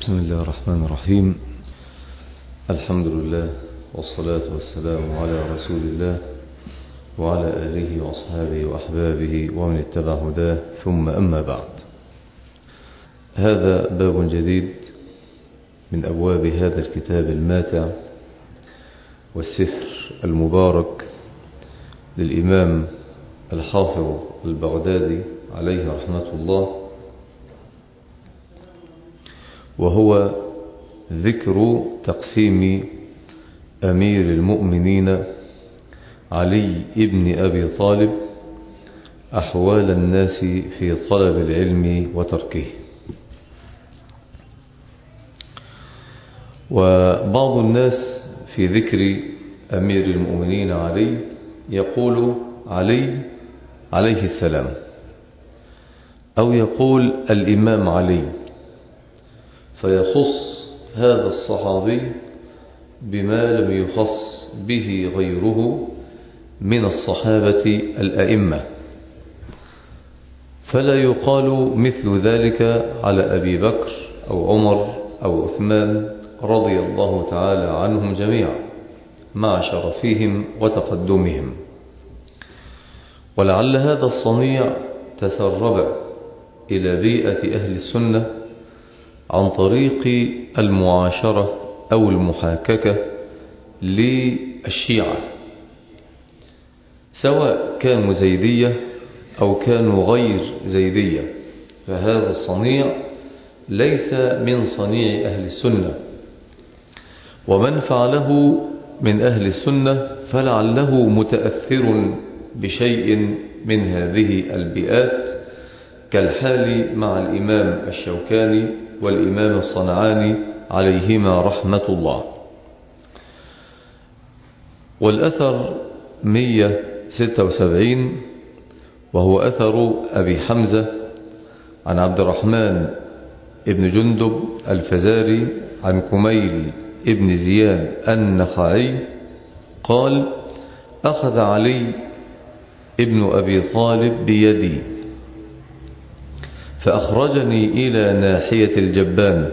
بسم الله الرحمن الرحيم. الحمد لله والصلاة والسلام على رسول الله وعلى آله وأصحابه وأحبابه ومن اتبع هداه، ثم أما بعد. هذا باب جديد من أبواب هذا الكتاب الماتع والسفر المبارك للإمام الحافظ البغدادي عليه رحمة الله، وهو ذكر تقسيم أمير المؤمنين علي بن أبي طالب أحوال الناس في طلب العلم وتركه. وبعض الناس في ذكر أمير المؤمنين علي يقول علي عليه السلام، أو يقول الإمام علي، فيخص هذا الصحابي بما لم يخص به غيره من الصحابة الأئمة، فلا يقال مثل ذلك على أبي بكر أو عمر أو عثمان رضي الله تعالى عنهم جميعا مع شرفهم وتقدمهم. ولعل هذا الصنيع تسرب إلى بيئة أهل السنة عن طريق المعاشرة أو المحاككة للشيعة، سواء كانوا زيدية أو كانوا غير زيدية، فهذا الصنيع ليس من صنيع أهل السنة، ومن فعله من أهل السنة فلعله متأثر بشيء من هذه البيئات، كالحال مع الإمام الشوكاني والإمام الصنعاني عليهما رحمة الله. والأثر 176، وهو أثر أبي حمزة عن عبد الرحمن ابن جندب الفزاري عن كميل ابن زياد النخعي قال: أخذ علي ابن أبي طالب بيدي فأخرجني إلى ناحية الجبان،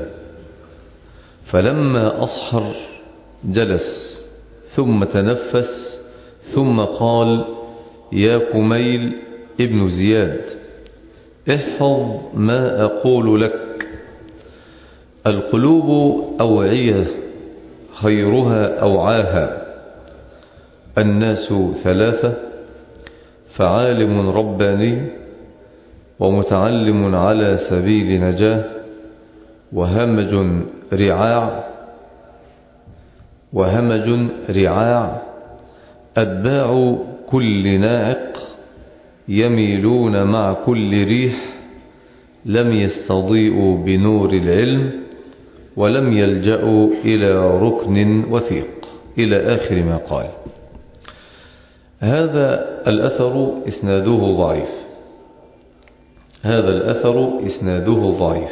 فلما أصحر جلس ثم تنفس ثم قال: يا كميل ابن زياد، احفظ ما أقول لك، القلوب أوعية خيرها أوعاها، الناس ثلاثة، فعالم رباني، ومتعلم على سبيل نجاة، وهمج رعاع، أتباع كل ناعق، يميلون مع كل ريح، لم يستضيئوا بنور العلم، ولم يلجأوا إلى ركن وثيق، إلى آخر ما قال. هذا الأثر إسناده ضعيف،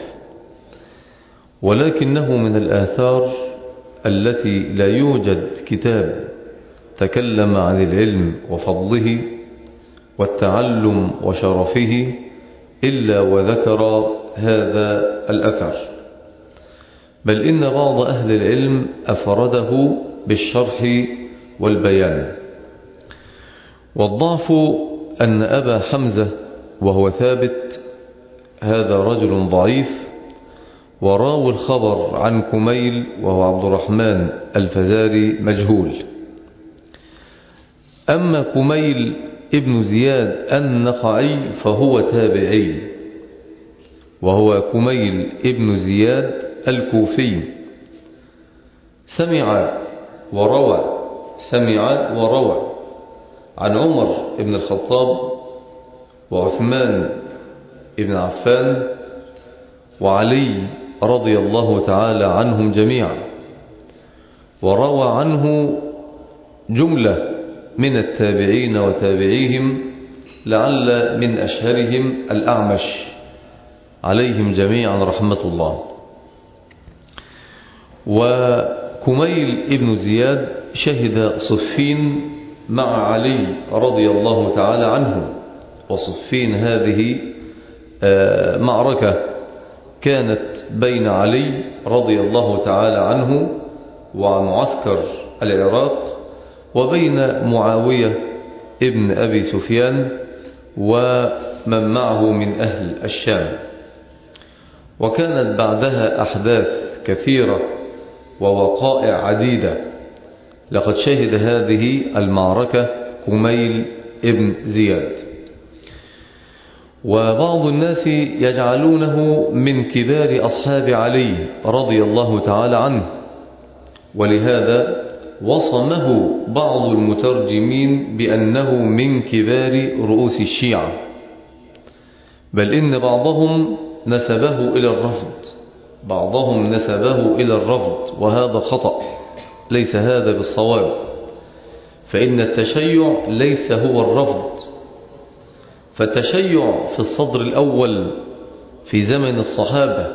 ولكنه من الآثار التي لا يوجد كتاب تكلم عن العلم وفضله والتعلم وشرفه إلا وذكر هذا الأثر، بل إن بعض أهل العلم أفرده بالشرح والبيان. والضعف أن أبا حمزة وهو ثابت هذا رجل ضعيف، وراوي الخبر عن كميل وهو عبد الرحمن الفزاري مجهول. أما كميل ابن زياد النخعي فهو تابعي، وهو كميل ابن زياد الكوفي، سمع وروى عن عمر بن الخطاب وعثمان بن عفان وعلي رضي الله تعالى عنهم جميعا، وروى عنه جملة من التابعين وتابعيهم، لعل من أشهرهم الأعمش عليهم جميعا رحمة الله. وكميل ابن زياد شهد صفين مع علي رضي الله تعالى عنه، وصفين هذه معركة كانت بين علي رضي الله تعالى عنه ومعسكر العراق وبين معاوية ابن أبي سفيان ومن معه من أهل الشام. وكانت بعدها أحداث كثيرة ووقائع عديدة. لقد شهد هذه المعركة كميل ابن زياد، وبعض الناس يجعلونه من كبار أصحاب علي رضي الله تعالى عنه، ولهذا وصمه بعض المترجمين بأنه من كبار رؤوس الشيعة، بل إن بعضهم نسبه إلى الرفض، وهذا خطأ، ليس هذا بالصواب، فإن التشيع ليس هو الرفض. فالتشيع في الصدر الأول في زمن الصحابة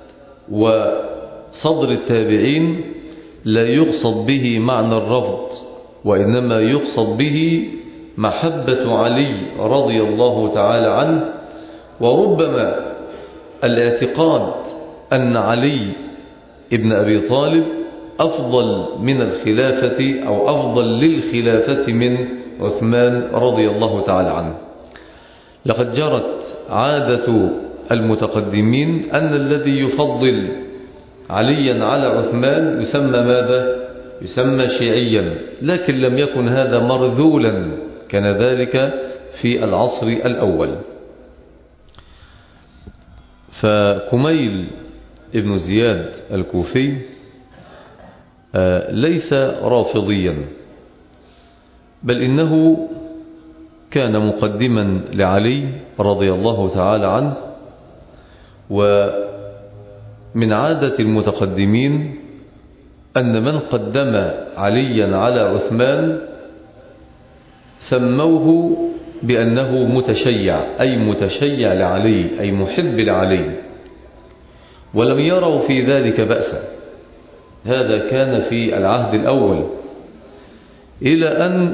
وصدر التابعين لا يقصد به معنى الرفض، وإنما يقصد به محبة علي رضي الله تعالى عنه، وربما الاعتقاد أن علي ابن أبي طالب أفضل من الخلافة أو أفضل للخلافة من عثمان رضي الله تعالى عنه. لقد جرت عادة المتقدمين أن الذي يفضل عليا على عثمان يسمى ماذا؟ يسمى شيعيا، لكن لم يكن هذا مرذولا، كان ذلك في العصر الأول. فكميل ابن زياد الكوفي ليس رافضيا، بل إنه كان مقدما لعلي رضي الله تعالى عنه. ومن عادة المتقدمين أن من قدم عليا على عثمان سموه بأنه متشيع، أي متشيع لعلي، أي محب لعلي، ولم يروا في ذلك بأسا. هذا كان في العهد الأول، إلى أن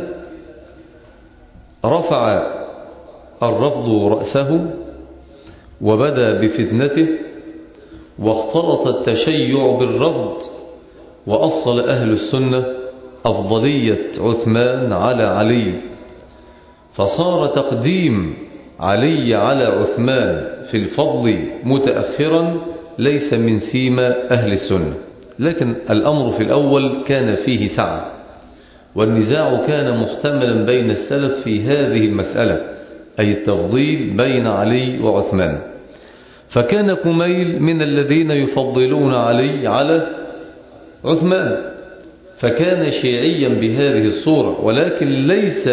رفع الرفض رأسه وبدأ بفتنته، واختلط التشيع بالرفض، وأصل أهل السنة أفضلية عثمان على علي، فصار تقديم علي على عثمان في الفضل متأخرا ليس من سيما أهل السنة. لكن الأمر في الأول كان فيه سعة، والنزاع كان محتملا بين السلف في هذه المسألة، أي التفضيل بين علي وعثمان. فكان كميل من الذين يفضلون علي على عثمان، فكان شيعيا بهذه الصورة، ولكن ليس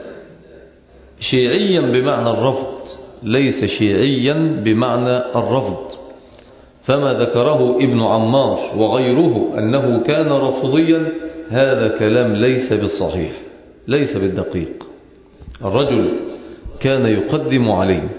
شيعيا بمعنى الرفض، ليس شيعيا بمعنى الرفض. فما ذكره ابن عمار وغيره أنه كان رافضيا، هذا كلام ليس بالصحيح، ليس بالدقيق. الرجل كان يقدم عليه.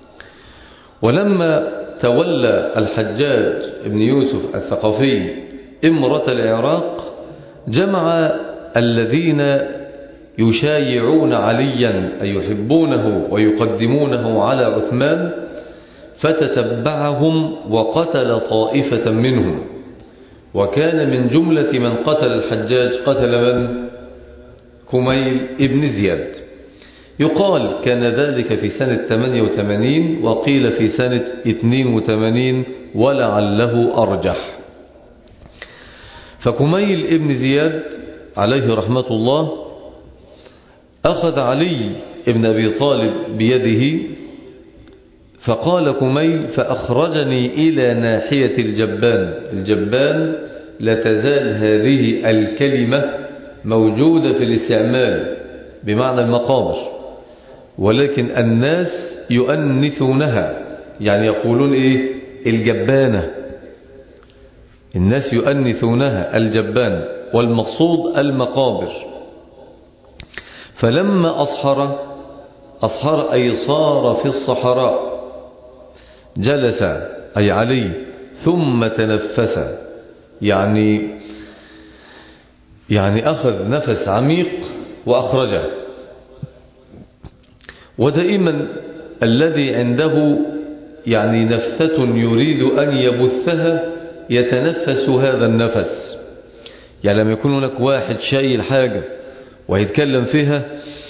ولما تولى الحجاج بن يوسف الثقفي إمرة العراق جمع الذين يشايعون عليا أي يحبونه ويقدمونه على عثمان، فتتبعهم وقتل طائفة منهم. وكان من جملة من قتل الحجاج قتل من؟ كميل ابن زياد. يقال كان ذلك في سنة 88، وقيل في سنة 82، ولعله أرجح. فكميل ابن زياد عليه رحمة الله أخذ علي ابن أبي طالب بيده، فقال كميل: فأخرجني إلى ناحية الجبان لا تزال هذه الكلمة موجودة في الاستعمال بمعنى المقابر، ولكن الناس يؤنثونها، يعني يقولون إيه؟ الجبانة. الناس يؤنثونها الجبان، والمقصود المقابر. فلما أصحر أي صار في الصحراء، جلس أي علي ثم تنفس، يعني أخذ نفس عميق وأخرجه. ودائما الذي عنده يعني نفثة يريد أن يبثها يتنفس هذا النفس. يعني لما يكون هناك واحد شايل حاجة ويتكلم فيها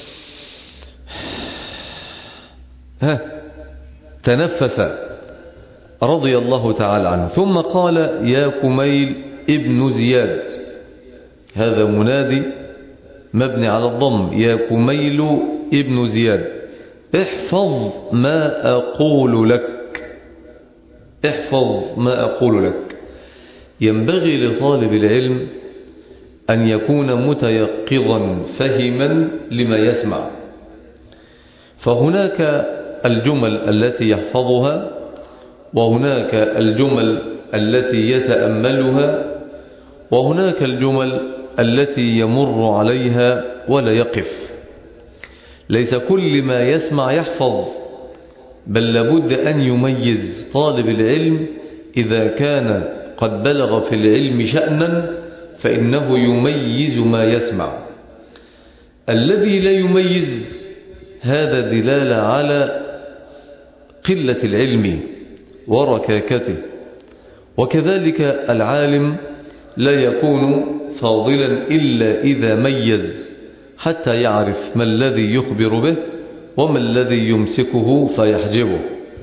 تنفس رضي الله تعالى عنه. ثم قال يا كميل ابن زياد، هذا منادي مبني على الضم، يا كميل ابن زياد احفظ ما أقول لك، احفظ ما أقول لك. ينبغي لطالب العلم أن يكون متيقظا فهما لما يسمع. فهناك الجمل التي يحفظها، وهناك الجمل التي يتأملها، وهناك الجمل التي يمر عليها ولا يقف. ليس كل ما يسمع يحفظ، بل لابد أن يميز طالب العلم. إذا كان قد بلغ في العلم شأنا فإنه يميز ما يسمع. الذي لا يميز هذا دلالة على قلة العلم وركاكته. وكذلك العالم لا يكون فاضلا إلا إذا ميز، حتى يعرف ما الذي يخبر به وما الذي يمسكه فيحجبه.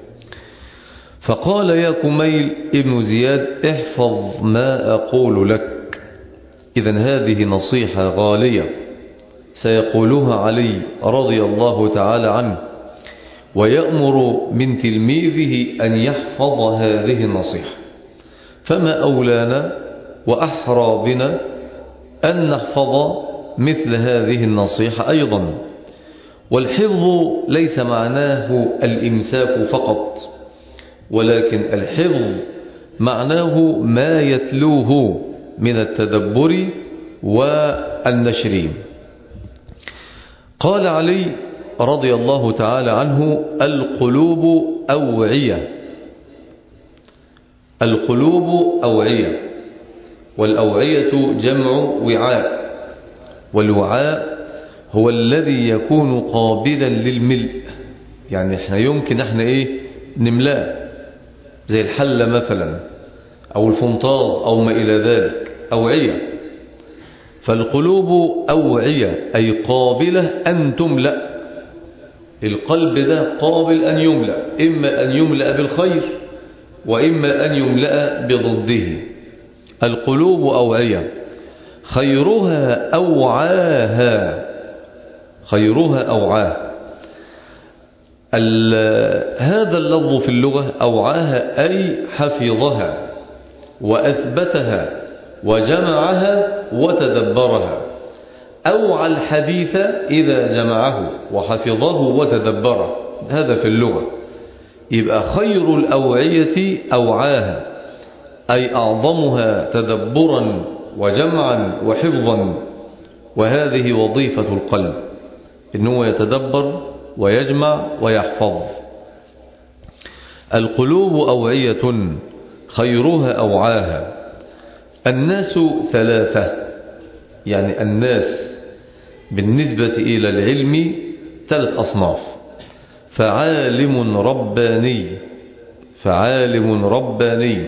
فقال يا كميل ابن زياد احفظ ما أقول لك. إذن هذه نصيحة غالية سيقولها علي رضي الله تعالى عنه، ويأمر من تلميذه أن يحفظ هذه النصيحة. فما أولانا وأحرى بنا أن نحفظ مثل هذه النصيحة أيضا. والحفظ ليس معناه الإمساك فقط، ولكن الحفظ معناه ما يتلوه من التدبر والنشر. قال علي رضي الله تعالى عنه القلوب أوعية، القلوب أوعية، والأوعية جمع وعاء، والوعاء هو الذي يكون قابلا للملء. يعني احنا يمكن احنا نملاه، زي الحلة مثلا أو الفنطاز أو ما إلى ذلك، أوعية. فالقلوب أوعية أي قابلة أن تملأ. القلب ده قابل أن يملأ، إما أن يملأ بالخير وإما أن يملأ بضده. القلوب أوعية، خيرها أوعاها، خيرها أوعاها. هذا اللفظ في اللغة أوعاها أي حفظها وأثبتها وجمعها وتدبرها. أوعى الحديث إذا جمعه وحفظه وتدبره، هذا في اللغة. يبقى خير الأوعية أوعاها أي أعظمها تدبرا وجمعا وحفظا. وهذه وظيفة القلب، إنه يتدبر ويجمع ويحفظ. القلوب أوعية خيرها أوعاها. الناس ثلاثة، يعني الناس بالنسبة إلى العلم ثلاث أصناف: فعالم رباني، فعالم رباني.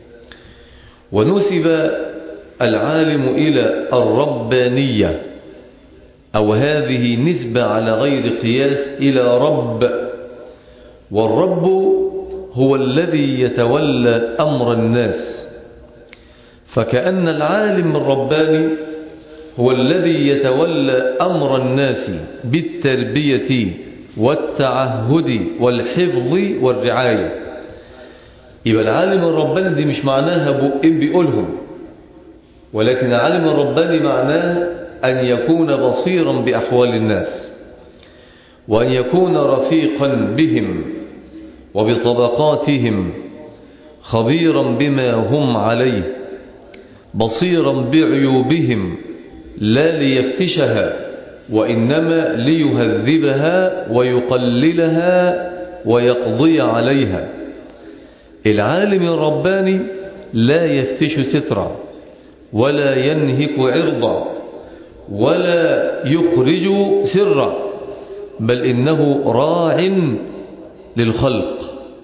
ونسب العالم إلى الربانية، أو هذه نسبة على غير قياس إلى رب. والرب هو الذي يتولى أمر الناس. فكأن العالم الرباني هو الذي يتولى أمر الناس بالتربية والتعهد والحفظ والرعاية. يبقى العالم الرباني دي مش معناها بقين بيقولهم، ولكن العالم الرباني معناه أن يكون بصيرا بأحوال الناس، وأن يكون رفيقا بهم وبطبقاتهم، خبيرا بما هم عليه، بصيرا بعيوبهم لا ليفتشها وإنما ليهذبها ويقللها ويقضي عليها. العالم الرباني لا يفتش سترا ولا ينهك عرضا ولا يخرج سرا، بل إنه راع للخلق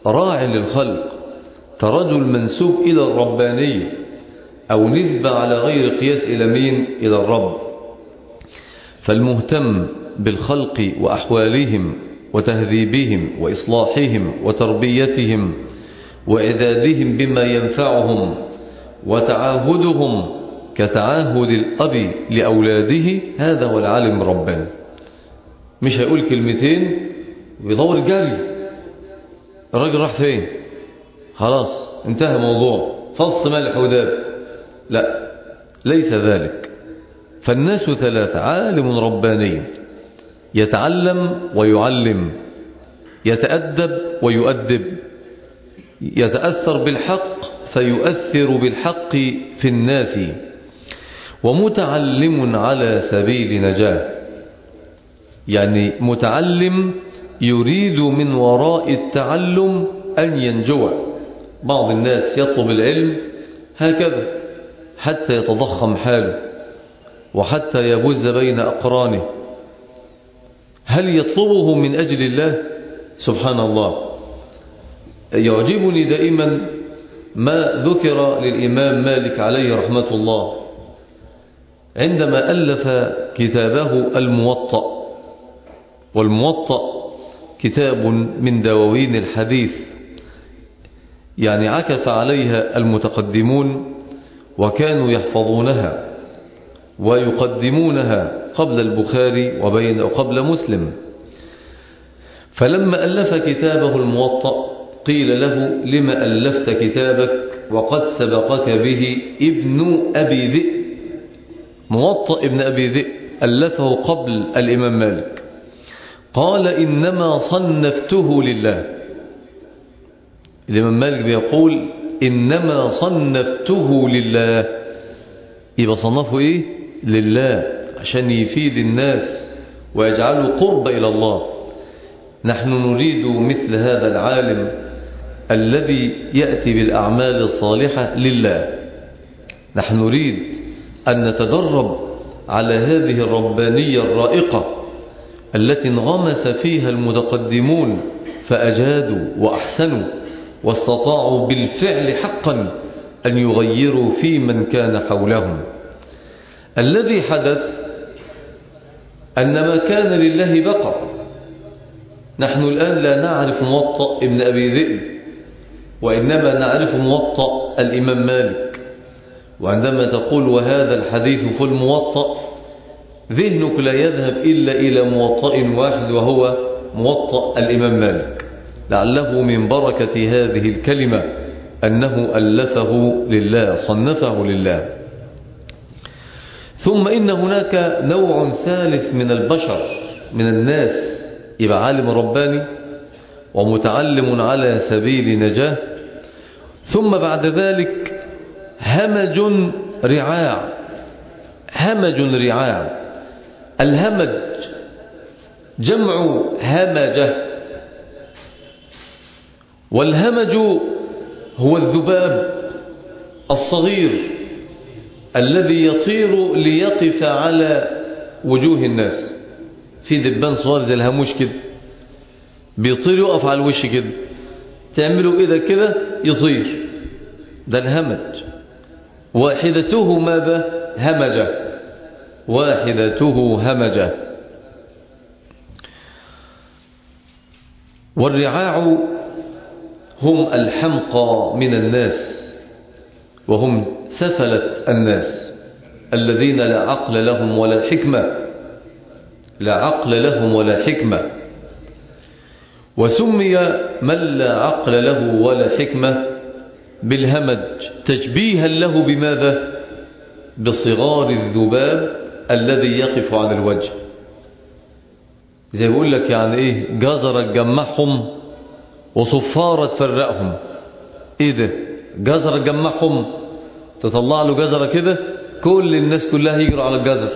راع للخلق، كرجل منسوب إلى الربانية أو نسبة على غير قياس إلى مين؟ إلى الرب. فالمهتم بالخلق وأحوالهم وتهذيبهم وإصلاحهم وتربيتهم وإعدادهم بما ينفعهم وتعاهدهم كتعاهد الأب لأولاده، هذا هو العالم الرباني. مش هيقول كلمتين ويدور جري، الراجل راح فين؟ خلاص انتهى موضوع، فص ملح وداب. لا، ليس ذلك. فالناس ثلاثة: عالم رباني يتعلم ويعلم، يتأدب ويؤدب، يتأثر بالحق فيؤثر بالحق في الناس، ومتعلم على سبيل نجاة. يعني متعلم يريد من وراء التعلم أن ينجو. بعض الناس يطلب العلم هكذا حتى يتضخم حاله وحتى يبز بين أقرانه. هل يطلبه من أجل الله؟ سبحان الله. يعجبني دائما ما ذكر للإمام مالك عليه رحمة الله عندما ألف كتابه الموطأ. والموطأ كتاب من دواوين الحديث، يعني عكف عليها المتقدمون وكانوا يحفظونها ويقدمونها قبل البخاري وقبل مسلم. فلما ألف كتابه الموطأ قيل له: لما ألفت كتابك وقد سبقك به ابن أبي ذئب؟ موطأ ابن أبي ذئب ألفه قبل الإمام مالك. قال: إنما صنفته لله. الإمام مالك بيقول: إنما صنفته لله. يبقى صنفه إيه؟ لله، عشان يفيد الناس ويجعله قرب إلى الله. نحن نريد مثل هذا العالم الذي يأتي بالأعمال الصالحة لله. نحن نريد أن نتدرب على هذه الربانية الرائقة التي انغمس فيها المتقدمون فأجادوا وأحسنوا واستطاعوا بالفعل حقا أن يغيروا في من كان حولهم. الذي حدث أن ما كان لله بقى. نحن الآن لا نعرف موطأ ابن أبي ذئب، وإنما نعرف موطأ الإمام مالك. وعندما تقول وهذا الحديث في الموطأ، ذهنك لا يذهب إلا إلى موطأ واحد، وهو موطأ الإمام مالك، لعله من بركة هذه الكلمة أنه ألفه لله، صنفه لله. ثم إن هناك نوع ثالث من البشر، من الناس، يبقى عالم رباني ومتعلم على سبيل نجاة، ثم بعد ذلك همج رعاع. همج رعاع. الهمج جمع همجة، والهمج هو الذباب الصغير الذي يطير ليقف على وجوه الناس. في دبان صغير زي الهاموش كده بيطير يقف على الوش كده، تعملوا إذا كده يطير، ده الهمج. واحدته ماذا؟ همجة. واحدته همجة. والرعاع هم الحمقى من الناس، وهم سفلة الناس الذين لا عقل لهم ولا حكمة، لا عقل لهم ولا حكمة. وسمي من لا عقل له ولا حكمة بالهمج تشبيها له بماذا؟ بصغار الذباب الذي يقف عن الوجه. زي بيقول لك يعني ايه، جزرة تجمعهم وصفارة تفرقهم. ايه ده؟ جزرة تجمعهم، تطلع له جزرة كده كل الناس كلها يجروا على الجزر.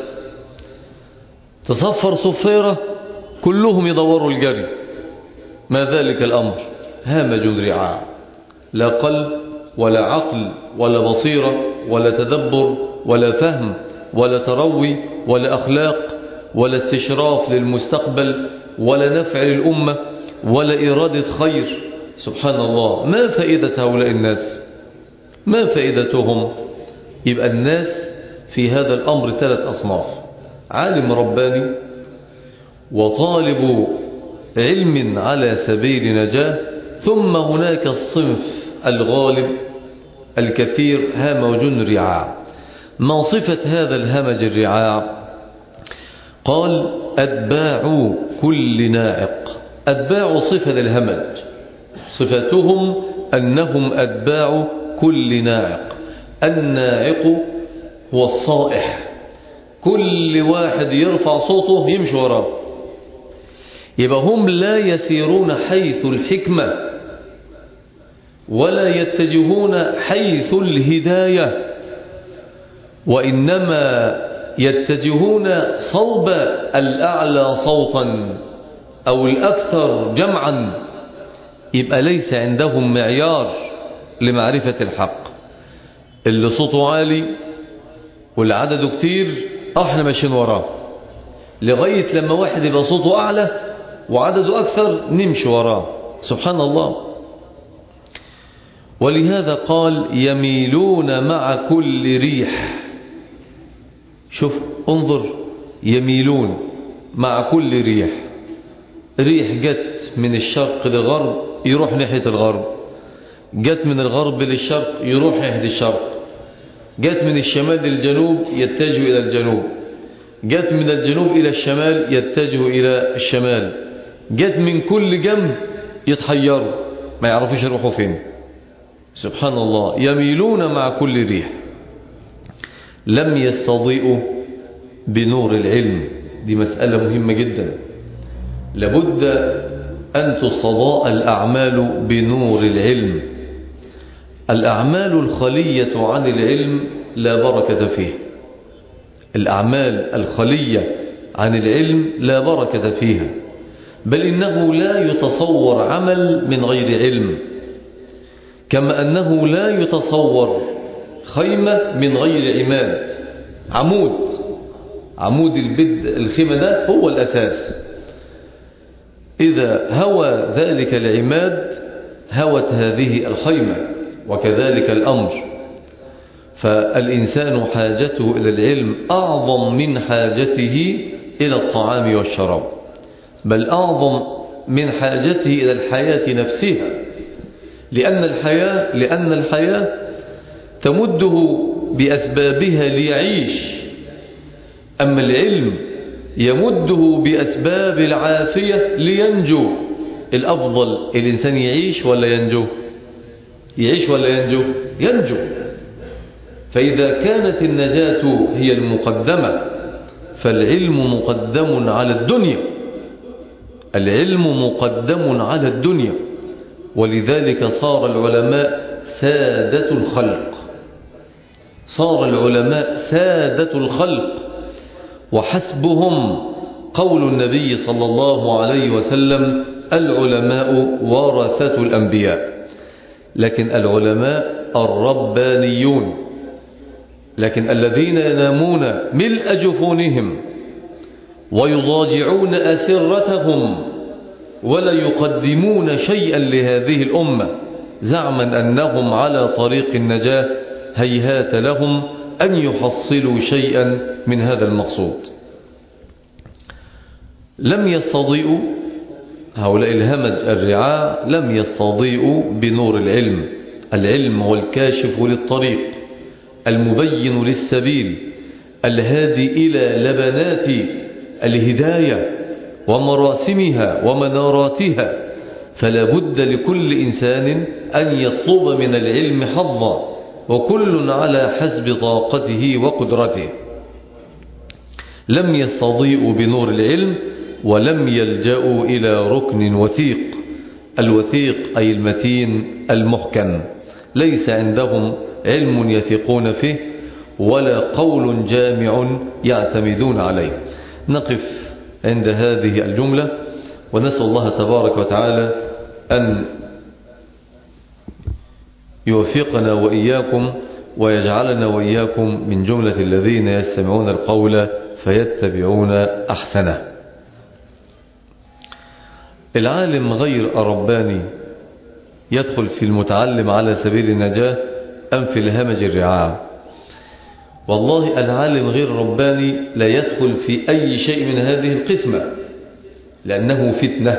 تصفر صفيرة كلهم يدوروا الجري. ما ذلك الأمر؟ هامج رعاع، لا قلب ولا عقل ولا بصيرة ولا تدبر ولا فهم ولا تروي ولا أخلاق ولا استشراف للمستقبل ولا نفع للأمة ولا إرادة خير. سبحان الله، ما فائدة هؤلاء الناس؟ ما فائدتهم؟ يبقى الناس في هذا الأمر 3 أصناف: عالم رباني، وطالب علم على سبيل نجاة، ثم هناك الصنف الغالب الكثير همج رعاع. ما صفة هذا الهمج الرعاع؟ قال: أتباع كل ناعق. أتباع صفة للهمج، صفتهم أنهم أتباع كل ناعق. الناعق هو الصائح، كل واحد يرفع صوته يمشي وراه. يبقى هم لا يسيرون حيث الحكمة ولا يتجهون حيث الهداية، وإنما يتجهون صوب الأعلى صوتا أو الأكثر جمعا. يبقى ليس عندهم معيار لمعرفة الحق. اللي صوته عالي واللي عدده كتير احنا ماشيين وراه، لغاية لما واحد يبقى صوته أعلى وعدده أكثر نمشي وراه. سبحان الله. ولهذا قال: يميلون مع كل ريح. شوف، انظر، يميلون مع كل ريح. ريح جت من الشرق للغرب يروح ناحية الغرب، جت من الغرب للشرق يروح ناحية الشرق، جت من الشمال للجنوب يتجه إلى الجنوب، جت من الجنوب إلى الشمال يتجه إلى الشمال، جت من كل جنب يتحيروا ما يعرفوش يروحوا فين. سبحان الله. يميلون مع كل ريح. لم يستضيئوا بنور العلم. دي مسألة مهمة جدا، لابد أن تصداء الأعمال بنور العلم. الأعمال الخلية عن العلم لا بركة فيه. الأعمال الخلية عن العلم لا بركة فيها، بل إنه لا يتصور عمل من غير علم، كما أنه لا يتصور خيمة من غير عماد. عمود الخيمة ده هو الأساس. إذا هوى ذلك العماد هوت هذه الخيمة، وكذلك الأمر. فالإنسان حاجته إلى العلم أعظم من حاجته إلى الطعام والشراب، بل أعظم من حاجته إلى الحياة نفسها، لأن الحياة تمده بأسبابها ليعيش، أما العلم يمده بأسباب العافية لينجو. الأفضل الإنسان يعيش ولا ينجو؟ يعيش ولا ينجو؟ ينجو. فإذا كانت النجاة هي المقدمة فالعلم مقدم على الدنيا. العلم مقدم على الدنيا، ولذلك صار العلماء سادة الخلق. صار العلماء سادة الخلق، وحسبهم قول النبي صلى الله عليه وسلم: العلماء ورثة الأنبياء. لكن العلماء الربانيون، لكن الذين ينامون ملء جفونهم ويضاجعون أسرتهم ولا يقدمون شيئا لهذه الأمة زعما أنهم على طريق النجاة، هيهات لهم أن يحصلوا شيئا من هذا المقصود. لم يستضيئوا هؤلاء الهمج الرعاع، لم يستضيئوا بنور العلم. العلم هو الكاشف للطريق، المبين للسبيل، الهادي إلى لبنات الهداية ومراسمها ومناراتها. فلا بد لكل إنسان أن يطلب من العلم حظا، وكل على حسب طاقته وقدرته. لم يستضيئوا بنور العلم ولم يلجأوا إلى ركن وثيق. الوثيق أي المتين المحكم. ليس عندهم علم يثقون فيه ولا قول جامع يعتمدون عليه. نقف عند هذه الجملة، ونسأل الله تبارك وتعالى أن يوفقنا وإياكم ويجعلنا وإياكم من جملة الذين يستمعون القول فيتبعون أحسنه. العالم غير الرباني يدخل في المتعلم على سبيل النجاة أم في الهمج الرعاع؟ والله العالم غير رباني لا يدخل في أي شيء من هذه القسمة، لأنه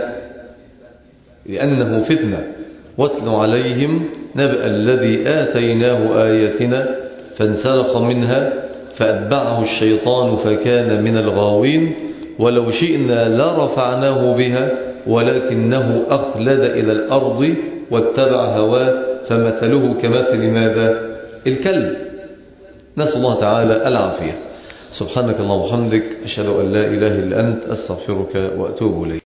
فتنة. واتل عليهم نبأ الذي آتيناه آياتنا فانسلخ منها فأتبعه الشيطان فكان من الغاوين ولو شئنا لرفعناه بها ولكنه أخلد إلى الأرض واتبع هواه فمثله كمثل ماذا؟ الكلب. نسأل الله تعالى العافية. سبحانك اللهم وبحمدك، أشهد أن لا إله إلا أنت، أستغفرك وأتوب إليك.